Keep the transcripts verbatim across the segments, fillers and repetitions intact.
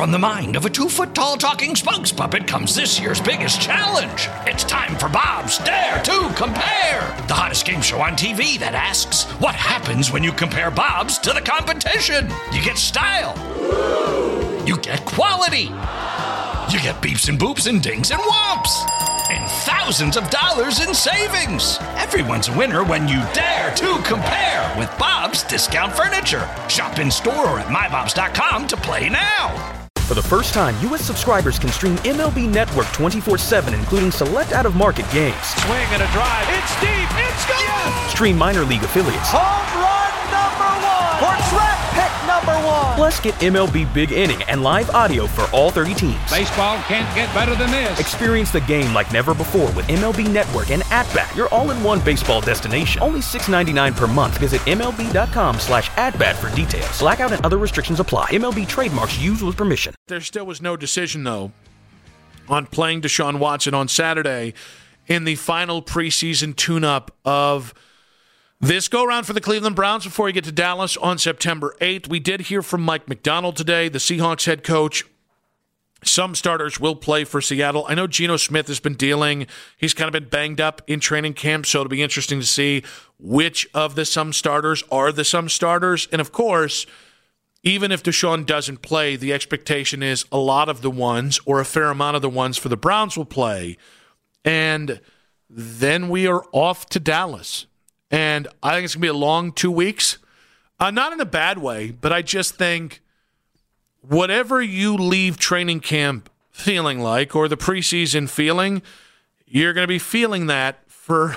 from the mind of a two-foot-tall talking spokes puppet comes this year's biggest challenge. It's time for Bob's Dare to Compare, the hottest game show on T V that asks, what happens when you compare Bobs to the competition? You get style. You get quality. You get beeps and boops and dings and whomps. And thousands of dollars in savings. Everyone's a winner when you dare to compare with Bob's Discount Furniture. Shop in store or at my bobs dot com to play now. For the first time, U S subscribers can stream M L B Network twenty-four seven, including select out-of-market games. Swing and a drive. It's deep. It's gone. Yes! Stream minor league affiliates. Home run number one. Or track pick number one. Plus, get M L B Big Inning and live audio for all thirty teams. Baseball can't get better than this. Experience the game like never before with M L B Network and At-Bat, your all-in-one baseball destination. Only six dollars and ninety-nine cents per month. Visit M L B dot com slash at-bat for details. Blackout and other restrictions apply. M L B trademarks used with permission. There still was no decision, though, on playing Deshaun Watson on Saturday in the final preseason tune-up of this go-around for the Cleveland Browns before we get to Dallas on September eighth. We did hear from Mike Macdonald today, the Seahawks head coach. Some starters will play for Seattle. I know Geno Smith has been dealing. He's kind of been banged up in training camp, so it'll be interesting to see which of the some starters are the some starters. And, of course, even if Deshaun doesn't play, the expectation is a lot of the ones or a fair amount of the ones for the Browns will play. And then we are off to Dallas. And I think it's going to be a long two weeks. Uh, not in a bad way, but I just think whatever you leave training camp feeling like or the preseason feeling, you're going to be feeling that for,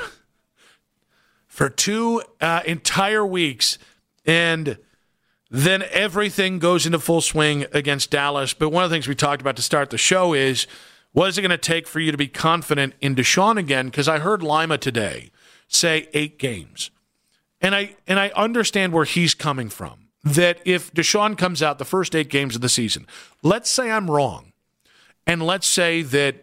for two uh, entire weeks. And then everything goes into full swing against Dallas. But one of the things we talked about to start the show is, what is it going to take for you to be confident in Deshaun again? Because I heard Lima today say eight games. And I and I understand where he's coming from. That if Deshaun comes out the first eight games of the season, let's say I'm wrong. And let's say that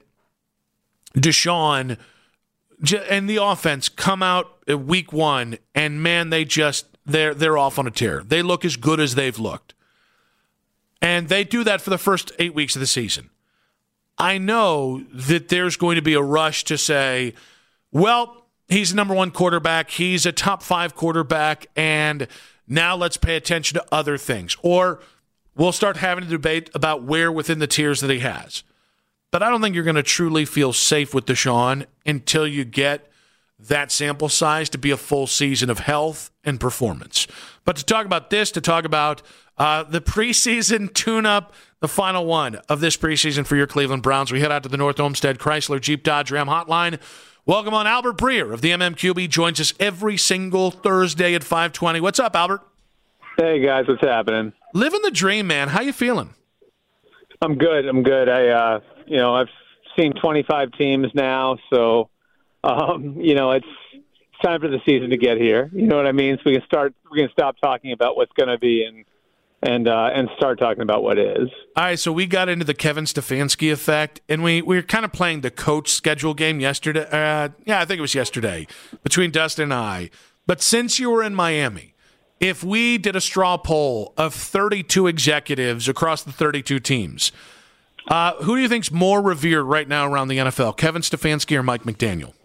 Deshaun and the offense come out week one and, man, they just They're they're off on a tear. They look as good as they've looked. And they do that for the first eight weeks of the season. I know that there's going to be a rush to say, well, he's the number one quarterback. He's a top five quarterback. And now let's pay attention to other things. Or we'll start having a debate about where within the tiers that he has. But I don't think you're going to truly feel safe with Deshaun until you get that sample size to be a full season of health and performance. But to talk about this, to talk about uh, the preseason tune-up, the final one of this preseason for your Cleveland Browns, we head out to the North Olmsted Chrysler Jeep Dodge Ram hotline. Welcome on Albert Breer of the M M Q B. Joins us every single Thursday at five twenty. What's up, Albert? Hey, guys. What's happening? Living the dream, man. How you feeling? I'm good. I'm good. I, uh, you know, I've seen twenty-five teams now, so Um, you know, it's, it's time for the season to get here. You know what I mean? So we can start. We can stop talking about what's going to be and and uh, and start talking about what is. All right. So we got into the Kevin Stefanski effect, and we, we were kind of playing the coach schedule game yesterday. Uh, yeah, I think it was yesterday between Dustin and I. But since you were in Miami, if we did a straw poll of thirty-two executives across the thirty-two teams, uh, who do you think's more revered right now around the N F L, Kevin Stefanski or Mike McDaniel?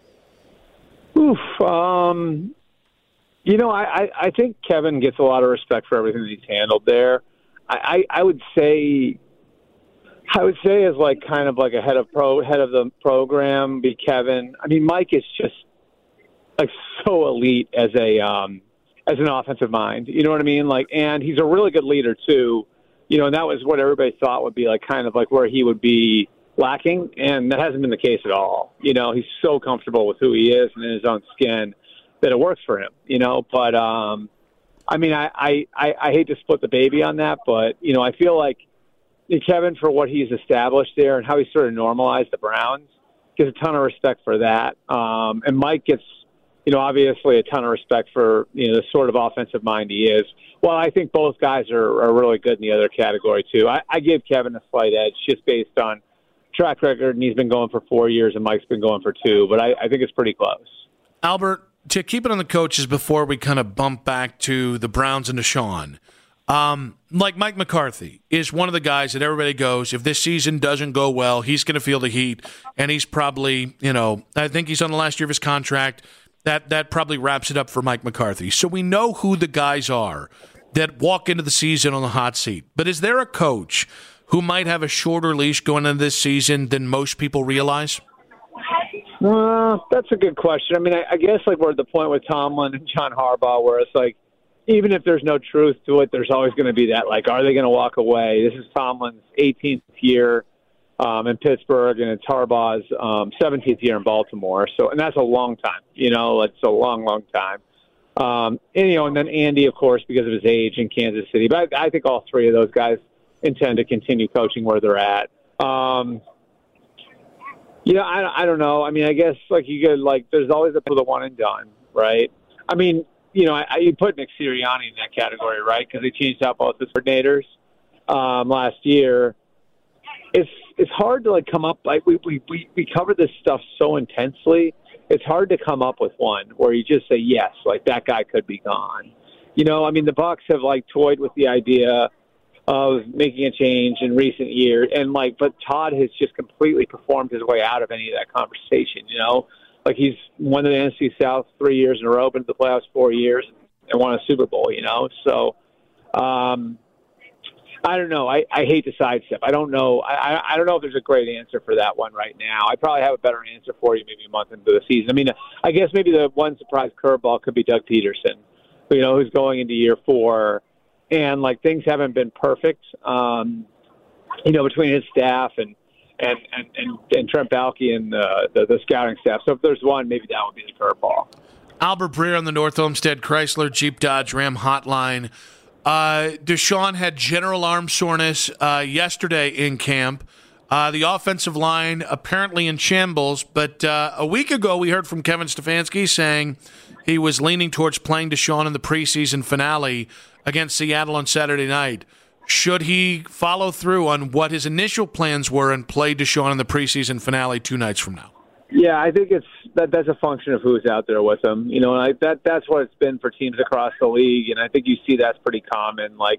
Oof. Um, you know, I, I, I think Kevin gets a lot of respect for everything that he's handled there. I, I, I would say, I would say as like kind of like a head of pro head of the program be Kevin. I mean, Mike is just like so elite as a um, as an offensive mind. You know what I mean? Like, and he's a really good leader too. You know, and that was what everybody thought would be like kind of like where he would be lacking, and that hasn't been the case at all. You know, he's so comfortable with who he is and in his own skin that it works for him, you know. But, um, I mean, I, I, I, I hate to split the baby on that, but, you know, I feel like Kevin, for what he's established there and how he sort of normalized the Browns, gets a ton of respect for that. Um, and Mike gets, you know, obviously a ton of respect for, you know, the sort of offensive mind he is. Well, I think both guys are, are really good in the other category, too. I, I give Kevin a slight edge just based on track record, and he's been going for four years, and Mike's been going for two, but I, I think it's pretty close. Albert, to keep it on the coaches before we kind of bump back to the Browns and Deshaun, Um, like Mike McCarthy is one of the guys that everybody goes, if this season doesn't go well, he's going to feel the heat, and he's probably, you know, I think he's on the last year of his contract. That that probably wraps it up for Mike McCarthy. So we know who the guys are that walk into the season on the hot seat. But is there a coach who might have a shorter leash going into this season than most people realize? Well, that's a good question. I mean, I, I guess like we're at the point with Tomlin and John Harbaugh where it's like, even if there's no truth to it, there's always going to be that, like, are they going to walk away? This is Tomlin's eighteenth year um, in Pittsburgh, and it's Harbaugh's um, seventeenth year in Baltimore. So, and that's a long time. You know, it's a long, long time. Um, and, you know, and then Andy, of course, because of his age in Kansas City. But I, I think all three of those guys intend to continue coaching where they're at. Um, yeah, I, I don't know. I mean, I guess, like, you could, like, there's always a for the one and done, right? I mean, you know, I, I you put Nick Sirianni in that category, right? Because they changed out both his coordinators um, last year. It's it's hard to like come up like we we we we cover this stuff so intensely. It's hard to come up with one where you just say yes, like that guy could be gone. You know, I mean, the Bucs have like toyed with the idea of making a change in recent years, and like, but Todd has just completely performed his way out of any of that conversation. You know. Like, he's won the N F C South three years in a row, been to the playoffs four years, and won a Super Bowl, you know? So, um, I don't know. I, I hate to sidestep. I don't know. I, I don't know if there's a great answer for that one right now. I probably have a better answer for you maybe a month into the season. I mean, I guess maybe the one surprise curveball could be Doug Peterson, you know, who's going into year four. And, like, things haven't been perfect, um, you know, between his staff and And, and, and, and Trent Baalke and uh, the, the scouting staff. So if there's one, maybe that would be the curveball. Albert Breer on the North Olmsted Chrysler Jeep Dodge Ram hotline. Uh, Deshaun had general arm soreness uh, yesterday in camp. Uh, the offensive line apparently in shambles, but uh, a week ago we heard from Kevin Stefanski saying he was leaning towards playing Deshaun in the preseason finale against Seattle on Saturday night. Should he follow through on what his initial plans were and play Deshaun in the preseason finale two nights from now? Yeah, I think it's that that's a function of who's out there with him. You know, and I, that that's what it's been for teams across the league, and I think you see that's pretty common. Like,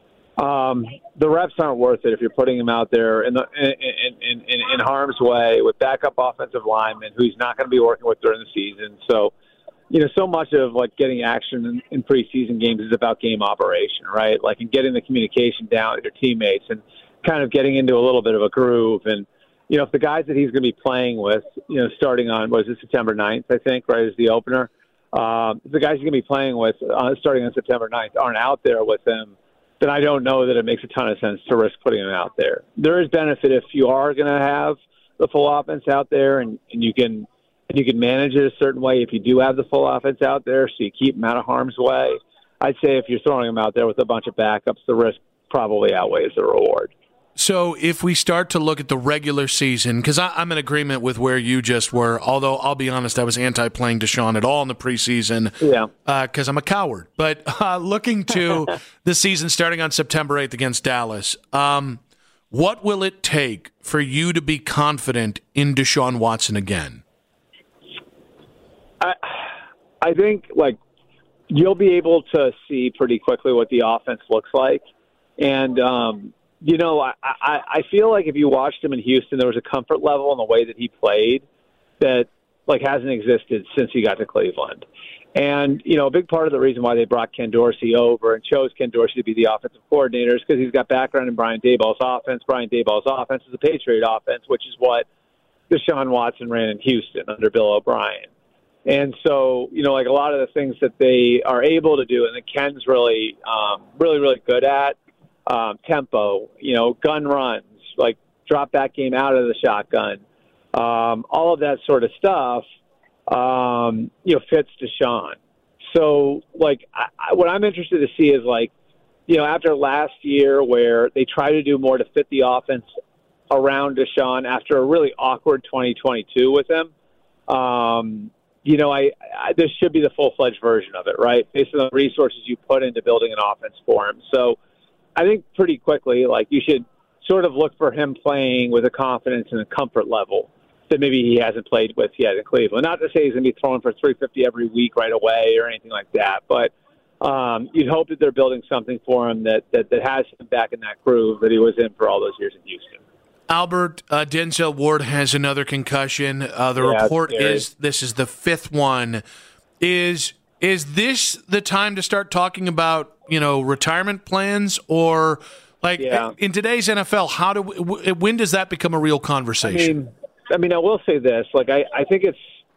um, the reps aren't worth it if you're putting him out there in the in in, in, in harm's way with backup offensive linemen who he's not going to be working with during the season. So, you know, so much of like getting action in, in preseason games is about game operation, right? Like, and getting the communication down with your teammates and kind of getting into a little bit of a groove. And, you know, if the guys that he's going to be playing with, you know, starting on, what is it, September ninth, I think, right, is the opener. Um, if the guys he's going to be playing with uh, starting on September ninth aren't out there with him, then I don't know that it makes a ton of sense to risk putting him out there. There is benefit if you are going to have the full offense out there and, and you can – and you can manage it a certain way if you do have the full offense out there, so you keep them out of harm's way. I'd say if you're throwing them out there with a bunch of backups, the risk probably outweighs the reward. So if we start to look at the regular season, because I'm in agreement with where you just were, although I'll be honest, I was anti-playing Deshaun at all in the preseason because uh, I'm a coward. But uh, looking to the season starting on September eighth against Dallas, um, what will it take for you to be confident in Deshaun Watson again? I, I think, like, you'll be able to see pretty quickly what the offense looks like. And, um, you know, I, I, I feel like if you watched him in Houston, there was a comfort level in the way that he played that, like, hasn't existed since he got to Cleveland. And, you know, a big part of the reason why they brought Ken Dorsey over and chose Ken Dorsey to be the offensive coordinator is because he's got background in Brian Daboll's offense. Brian Daboll's offense is a Patriot offense, which is what Deshaun Watson ran in Houston under Bill O'Brien. And so, you know, like a lot of the things that they are able to do and that Ken's really, um, really, really good at, um, tempo, you know, gun runs, like drop back game out of the shotgun, um, all of that sort of stuff, um, you know, fits Deshaun. So, like, I, I, what I'm interested to see is, like, you know, after last year where they try to do more to fit the offense around Deshaun after a really awkward twenty twenty-two with him, um, you know, I, I this should be the full-fledged version of it, right, based on the resources you put into building an offense for him. So I think pretty quickly, like, you should sort of look for him playing with a confidence and a comfort level that maybe he hasn't played with yet in Cleveland. Not to say he's going to be throwing for three fifty every week right away or anything like that, but um, you'd hope that they're building something for him that, that, that has him back in that groove that he was in for all those years in Houston. Albert, uh, Denzel Ward has another concussion. Uh, the yeah, report is this is the fifth one. Is is this the time to start talking about, you know, retirement plans, or like yeah. in today's N F L, how do we, when does that become a real conversation? I mean, I mean, I will say this. Like, I, I think it's,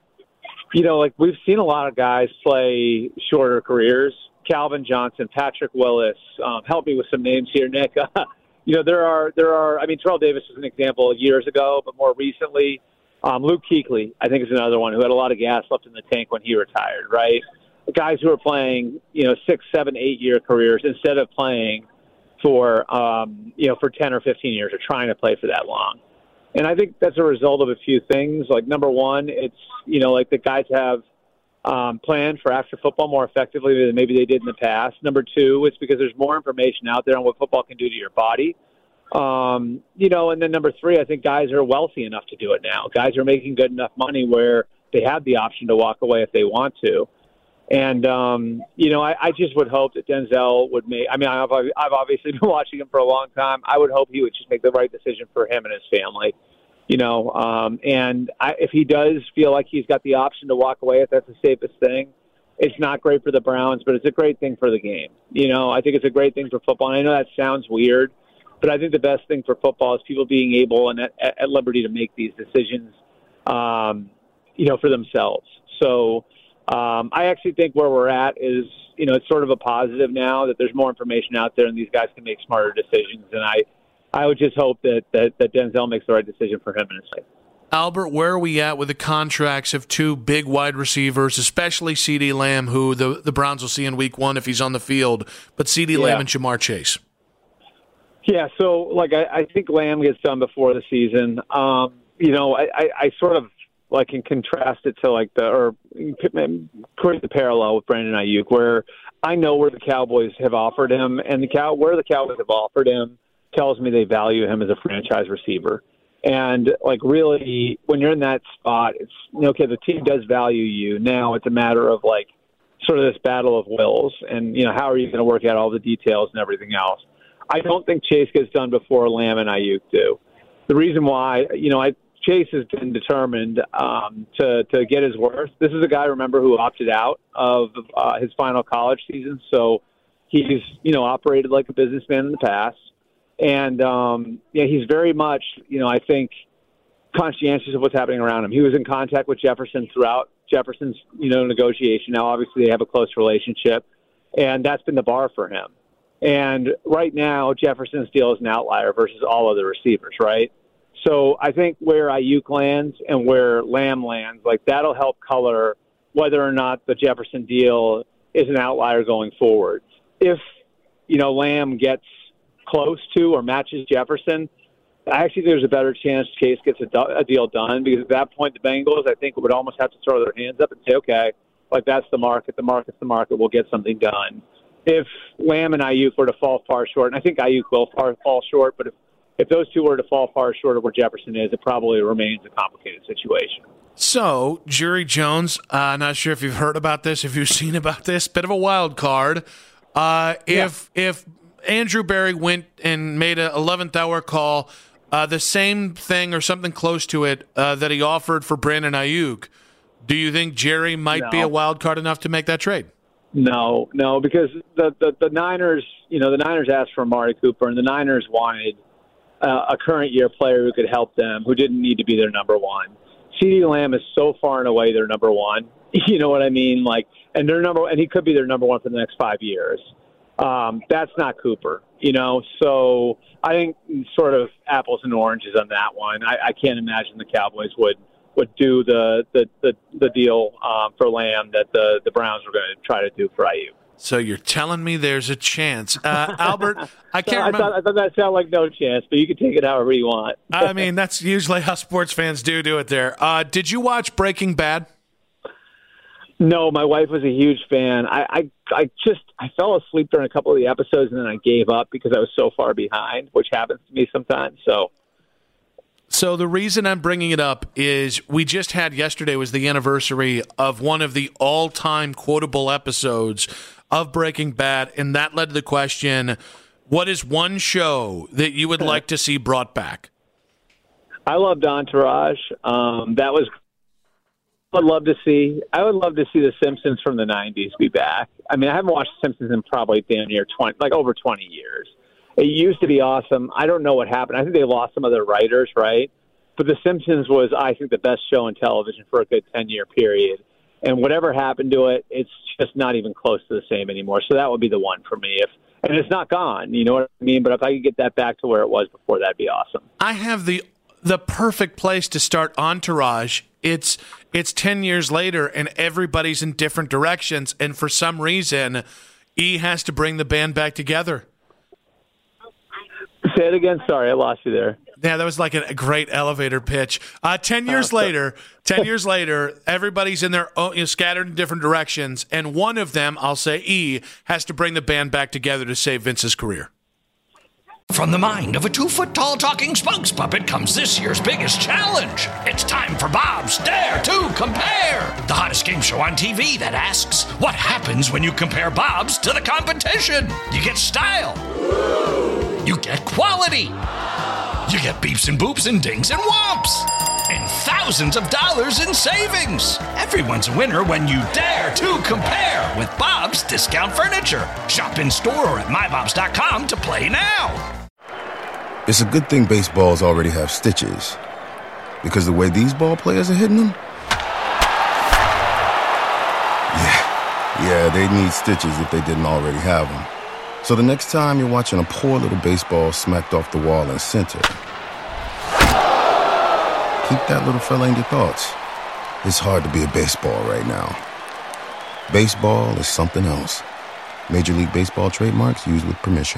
you know, like we've seen a lot of guys play shorter careers. Calvin Johnson, Patrick Willis. Um, help me with some names here, Nick. You know, there are, there are, I mean, Terrell Davis was an example years ago, but more recently, um, Luke Kuechly, I think, is another one who had a lot of gas left in the tank when he retired, right? The guys who are playing, you know, six, seven, eight-year careers instead of playing for, um, you know, for ten or fifteen years or trying to play for that long. And I think that's a result of a few things. Like, number one, it's, you know, like the guys have um, planned for after football more effectively than maybe they did in the past. Number two, it's because there's more information out there on what football can do to your body. Um, you know, and then number three, I think guys are wealthy enough to do it now. Guys are making good enough money where they have the option to walk away if they want to. And, um, you know, I, I just would hope that Denzel would make – I mean, I've, I've obviously been watching him for a long time. I would hope he would just make the right decision for him and his family, you know. Um, and I, if he does feel like he's got the option to walk away, if that's the safest thing, it's not great for the Browns, but it's a great thing for the game. You know, I think it's a great thing for football. And I know that sounds weird, but I think the best thing for football is people being able and at, at liberty to make these decisions, um, you know, for themselves. So – Um, I actually think where we're at is, you know, it's sort of a positive now that there's more information out there and these guys can make smarter decisions. And I, I would just hope that, that, that Denzel makes the right decision for him and his life. Albert, where are we at with the contracts of two big wide receivers, especially CeeDee Lamb, who the, the Browns will see in week one if he's on the field, but CeeDee yeah. Lamb and Jamar Chase? Yeah, so, like, I, I think Lamb gets done before the season. Um, you know, I, I, I sort of, like, can contrast it to, like, the, or create the parallel with Brandon Ayuk, where I know where the Cowboys have offered him, and the cow where the Cowboys have offered him tells me they value him as a franchise receiver. And, like, really, when you're in that spot, it's, you know, okay, the team does value you. Now it's a matter of, like, sort of this battle of wills, and, you know, how are you going to work out all the details and everything else? I don't think Chase gets done before Lamb and Ayuk do. The reason why, you know, I Chase has been determined um, to to get his worth. This is a guy, remember, who opted out of uh, his final college season, so he's, you know, operated like a businessman in the past, and um, yeah, he's very much, you know, I think conscientious of what's happening around him. He was in contact with Jefferson throughout Jefferson's, you know, negotiation. Now, obviously, they have a close relationship, and that's been the bar for him. And right now, Jefferson's deal is an outlier versus all other receivers, right? So I think where Ayuk lands and where Lamb lands, like, that'll help color whether or not the Jefferson deal is an outlier going forward. If, you know, Lamb gets close to or matches Jefferson, I actually think there's a better chance Chase gets a, do- a deal done, because at that point, the Bengals, I think, would almost have to throw their hands up and say, okay, like, that's the market. The market's the market. We'll get something done. If Lamb and Ayuk were to fall far short, and I think Ayuk will far, fall short, but if If those two were to fall far short of where Jefferson is, it probably remains a complicated situation. So, Jerry Jones, uh, not sure if you've heard about this, if you've seen about this, bit of a wild card. Uh, if yeah. if Andrew Berry went and made an eleventh hour call, uh, the same thing or something close to it uh, that he offered for Brandon Ayuk, do you think Jerry might no. be a wild card enough to make that trade? No, no, because the, the, the Niners, you know, the Niners asked for Amari Cooper, and the Niners wanted Uh, a current year player who could help them, who didn't need to be their number one. CeeDee Lamb is so far and away their number one. You know what I mean? Like, and their number, and he could be their number one for the next five years. Um, that's not Cooper, you know. So I think sort of apples and oranges on that one. I, I can't imagine the Cowboys would would do the the the, the deal um, for Lamb that the the Browns were going to try to do for Ayuk. So you're telling me there's a chance. Uh, Albert, I can't I remember. Thought, I thought that sounded like no chance, but you can take it however you want. I mean, that's usually how sports fans do do it there. Uh, did you watch Breaking Bad? No, my wife was a huge fan. I, I, I just I fell asleep during a couple of the episodes, and then I gave up because I was so far behind, which happens to me sometimes. So. So the reason I'm bringing it up is we just had yesterday was the anniversary of one of the all-time quotable episodes of Breaking Bad, and that led to the question, what is one show that you would like to see brought back? I loved Entourage. Um, that was I would love to see. I would love to see The Simpsons from the nineties be back. I mean, I haven't watched The Simpsons in probably damn near twenty, like over twenty years. It used to be awesome. I don't know what happened. I think they lost some of their writers, right? But The Simpsons was, I think, the best show on television for a good ten-year period. And whatever happened to it, it's just not even close to the same anymore. So that would be the one for me. If and it's not gone, you know what I mean? But if I could get that back to where it was before, that'd be awesome. I have the the perfect place to start Entourage. It's it's ten years later, and everybody's in different directions. And for some reason, E has to bring the band back together. Say it again. Sorry, I lost you there. Yeah, that was like a, a great elevator pitch. Uh, ten years oh, later, ten years later, everybody's in their own, you know, scattered in different directions, and one of them, I'll say E, has to bring the band back together to save Vince's career. From the mind of a two-foot-tall talking spokes puppet comes this year's biggest challenge. It's time for Bob's Dare to Compare, the hottest game show on T V that asks, what happens when you compare Bob's to the competition? You get style. You get quality. You get beeps and boops and dings and whomps. And thousands of dollars in savings. Everyone's a winner when you dare to compare with Bob's Discount Furniture. Shop in store or at my bobs dot com to play now. It's a good thing baseballs already have stitches, because the way these ball players are hitting them, yeah, yeah, they need stitches if they didn't already have them. So the next time you're watching a poor little baseball smacked off the wall in center, keep that little fella in your thoughts. It's hard to be a baseball right now. Baseball is something else. Major League Baseball trademarks used with permission.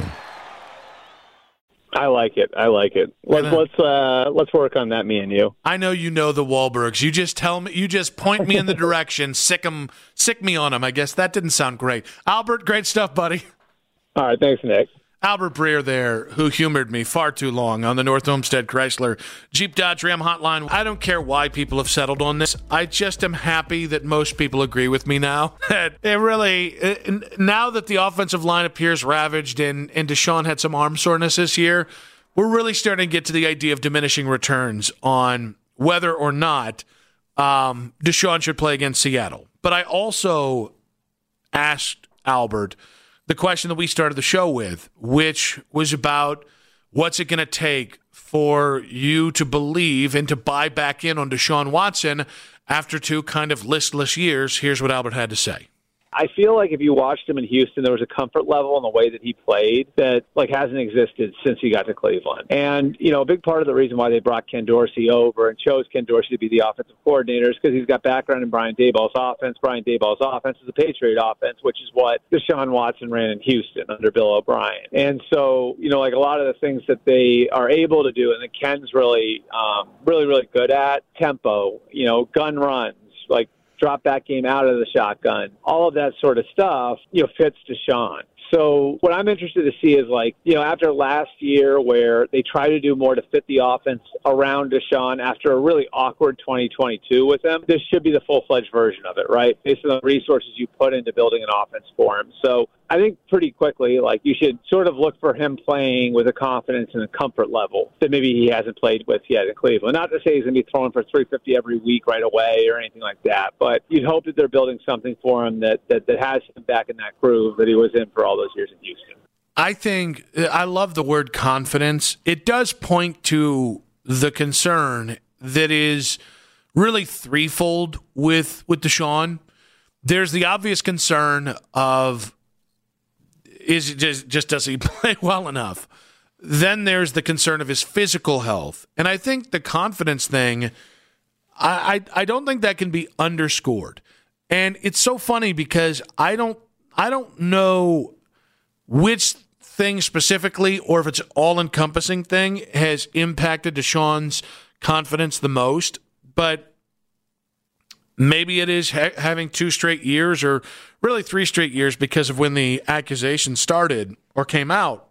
I like it. I like it. Let's let's uh, let's work on that, me and you. I know you know the Wahlbergs. You just tell me. You just point me in the direction. Sick 'em, sick me on them. I guess that didn't sound great. Albert, great stuff, buddy. All right, thanks, Nick. Albert Breer there, who humored me far too long on the North Olmsted Chrysler Jeep Dodge Ram hotline. I don't care why people have settled on this. I just am happy that most people agree with me now. It really, it, now that the offensive line appears ravaged and, and Deshaun had some arm soreness this year, we're really starting to get to the idea of diminishing returns on whether or not um, Deshaun should play against Seattle. But I also asked Albert the question that we started the show with, which was about what's it going to take for you to believe and to buy back in on Deshaun Watson after two kind of listless years. Here's what Albert had to say. I feel like if you watched him in Houston, there was a comfort level in the way that he played that like hasn't existed since he got to Cleveland. And, you know, a big part of the reason why they brought Ken Dorsey over and chose Ken Dorsey to be the offensive coordinator is because he's got background in Brian Daboll's offense. Brian Daboll's offense is a Patriot offense, which is what Deshaun Watson ran in Houston under Bill O'Brien. And so, you know, like a lot of the things that they are able to do and that Ken's really, um, really, really good at, tempo, you know, gun runs, like, drop back game out of the shotgun, all of that sort of stuff, you know, fits Deshaun. So what I'm interested to see is, like, you know, after last year where they try to do more to fit the offense around Deshaun after a really awkward twenty twenty-two with him, this should be the full-fledged version of it, right? Based on the resources you put into building an offense for him. So I think pretty quickly, like, you should sort of look for him playing with a confidence and a comfort level that maybe he hasn't played with yet in Cleveland. Not to say he's going to be throwing for three fifty every week right away or anything like that, but you'd hope that they're building something for him that, that, that has him back in that groove that he was in for all those years in Houston. I think, I love the word confidence. It does point to the concern that is really threefold with, with Deshaun. There's the obvious concern of, is it just, just does he play well enough? Then there's the concern of his physical health. And I think the confidence thing, I, I, I don't think that can be underscored. And it's so funny because I don't I don't know which thing specifically, or if it's an all-encompassing thing, has impacted Deshaun's confidence the most. But maybe it is ha- having two straight years, or really three straight years, because of when the accusation started or came out.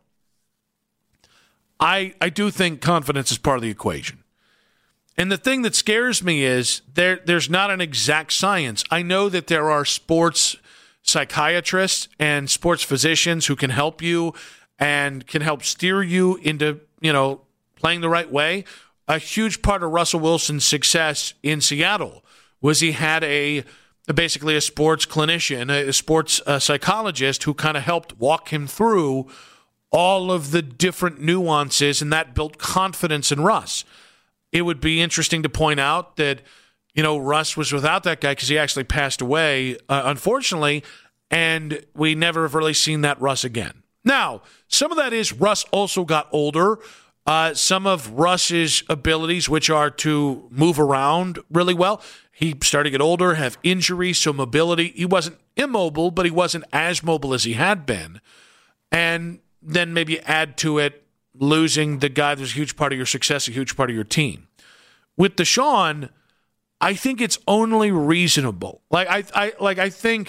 I I do think confidence is part of the equation. And the thing that scares me is there there's not an exact science. I know that there are sports psychiatrists and sports physicians who can help you and can help steer you into, you know, playing the right way. A huge part of Russell Wilson's success in Seattle was he had a basically a sports clinician, a sports uh, psychologist who kind of helped walk him through all of the different nuances, and that built confidence in Russ. It would be interesting to point out that, you know, Russ was without that guy because he actually passed away, uh, unfortunately, and we never have really seen that Russ again. Now, some of that is Russ also got older. Uh, some of Russ's abilities, which are to move around really well, he started to get older, have injuries, so mobility. He wasn't immobile, but he wasn't as mobile as he had been. And then maybe add to it losing the guy that's a huge part of your success, a huge part of your team. With Deshaun, I think it's only reasonable. Like I, I like I think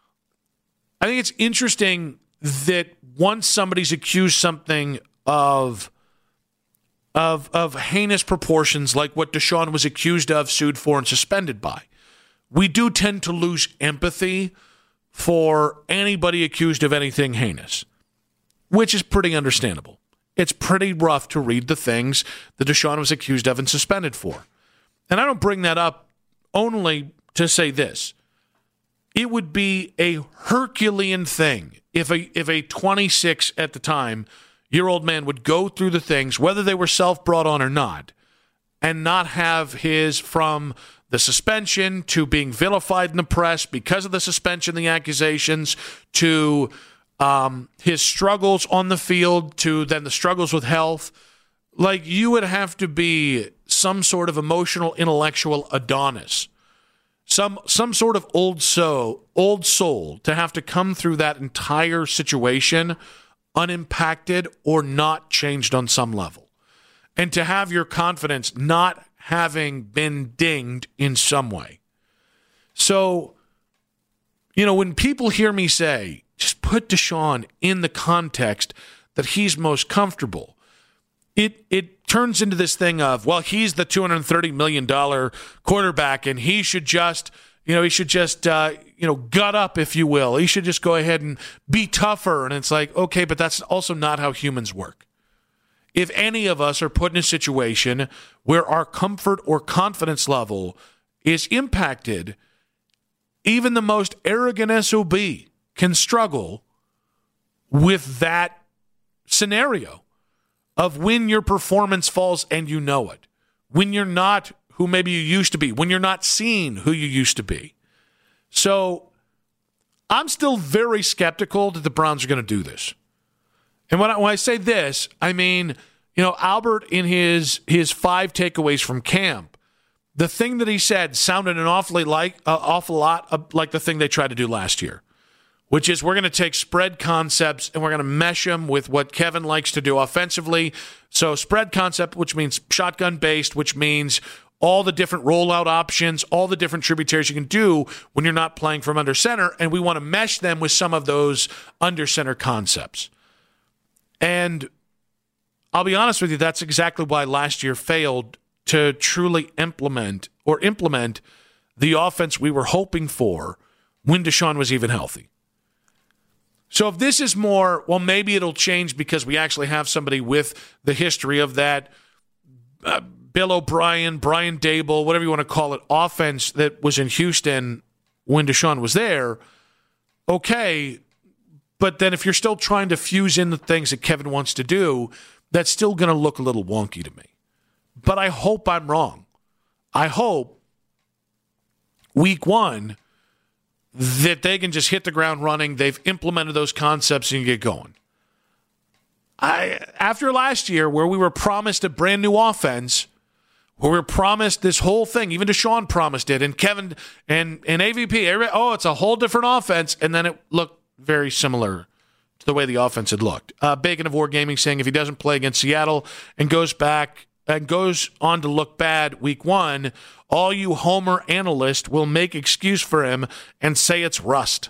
I think it's interesting that once somebody's accused something of Of, of heinous proportions like what Deshaun was accused of, sued for, and suspended by, we do tend to lose empathy for anybody accused of anything heinous, which is pretty understandable. It's pretty rough to read the things that Deshaun was accused of and suspended for. And I don't bring that up only to say this. It would be a Herculean thing if a if a twenty-six at the time year old man would go through the things, whether they were self-brought on or not, and not have his, from the suspension to being vilified in the press because of the suspension, the accusations, to um, his struggles on the field, to then the struggles with health. Like, you would have to be some sort of emotional, intellectual Adonis, some some sort of old soul, old soul to have to come through that entire situation unimpacted or not changed on some level, and to have your confidence not having been dinged in some way. So, you know, when people hear me say, just put Deshaun in the context that he's most comfortable, it it turns into this thing of, well, he's the two hundred thirty million dollars quarterback and he should just, you know, he should just, uh, you know, gut up, if you will. He should just go ahead and be tougher. And it's like, okay, but that's also not how humans work. If any of us are put in a situation where our comfort or confidence level is impacted, even the most arrogant S O B can struggle with that scenario of when your performance falls and you know it, when you're not who maybe you used to be, when you're not seen who you used to be. So I'm still very skeptical that the Browns are going to do this. And when I, when I say this, I mean, you know, Albert in his his five takeaways from camp, the thing that he said sounded an awfully like uh, awful lot of, like the thing they tried to do last year, which is we're going to take spread concepts and we're going to mesh them with what Kevin likes to do offensively. So spread concept, which means shotgun based, which means all the different rollout options, all the different tributaries you can do when you're not playing from under center, and we want to mesh them with some of those under center concepts. And I'll be honest with you, that's exactly why last year failed to truly implement or implement the offense we were hoping for when Deshaun was even healthy. So if this is more, well, maybe it'll change because we actually have somebody with the history of that uh, Bill O'Brien, Brian Daboll, whatever you want to call it, offense that was in Houston when Deshaun was there, okay, but then if you're still trying to fuse in the things that Kevin wants to do, that's still going to look a little wonky to me. But I hope I'm wrong. I hope week one that they can just hit the ground running, they've implemented those concepts, and you get going. I after last year where we were promised a brand new offense, where we were promised this whole thing, even Deshaun promised it, and Kevin and, and A V P, oh, it's a whole different offense, and then it looked very similar to the way the offense had looked. Uh, Bacon of Wargaming saying if he doesn't play against Seattle and goes back and goes on to look bad week one, all you Homer analysts will make excuse for him and say it's rust.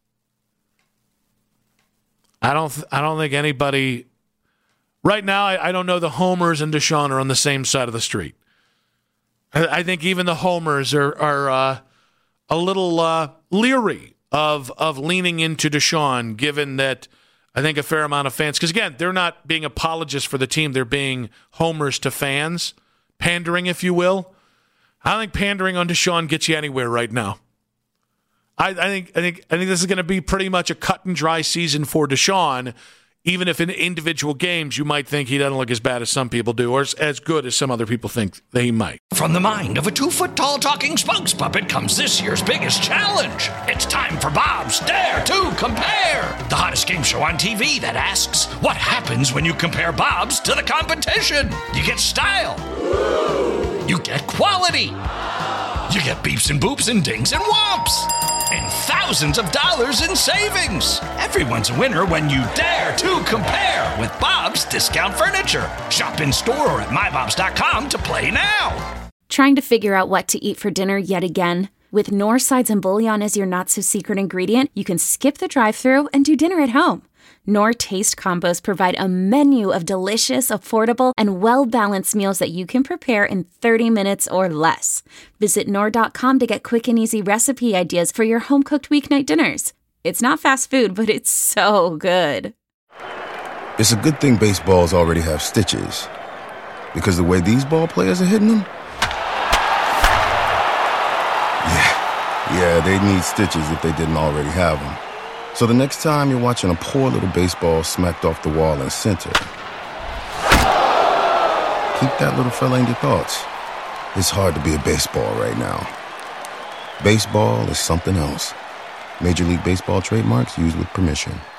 I don't. Th- I don't think anybody right now. I, I don't know the Homers and Deshaun are on the same side of the street. I, I think even the Homers are are uh, a little uh, leery of of leaning into Deshaun, given that I think a fair amount of fans, because again, they're not being apologists for the team, they're being homers to fans, pandering, if you will. I don't think pandering on Deshaun gets you anywhere right now. I, I think I think I think this is going to be pretty much a cut and dry season for Deshaun. Even if in individual games you might think he doesn't look as bad as some people do, or as, as good as some other people think that he might. From the mind of a two-foot-tall talking spokes puppet comes this year's biggest challenge. It's time for Bob's Dare to Compare, the hottest game show on T V that asks, what happens when you compare Bob's to the competition? You get style. You get quality. You get beeps and boops and dings and whomps. And thousands of dollars in savings. Everyone's a winner when you dare to compare with Bob's Discount Furniture. Shop in store or at my bobs dot com to play now. Trying to figure out what to eat for dinner yet again? With Knorr sides and bouillon as your not-so-secret ingredient, you can skip the drive-thru and do dinner at home. Knorr Taste Combos provide a menu of delicious, affordable, and well-balanced meals that you can prepare in thirty minutes or less. Visit Knorr dot com to get quick and easy recipe ideas for your home-cooked weeknight dinners. It's not fast food, but it's so good. It's a good thing baseballs already have stitches, because the way these ball players are hitting them, yeah, yeah, they'd need stitches if they didn't already have them. So the next time you're watching a poor little baseball smacked off the wall in center, keep that little fella in your thoughts. It's hard to be a baseball right now. Baseball is something else. Major League Baseball trademarks used with permission.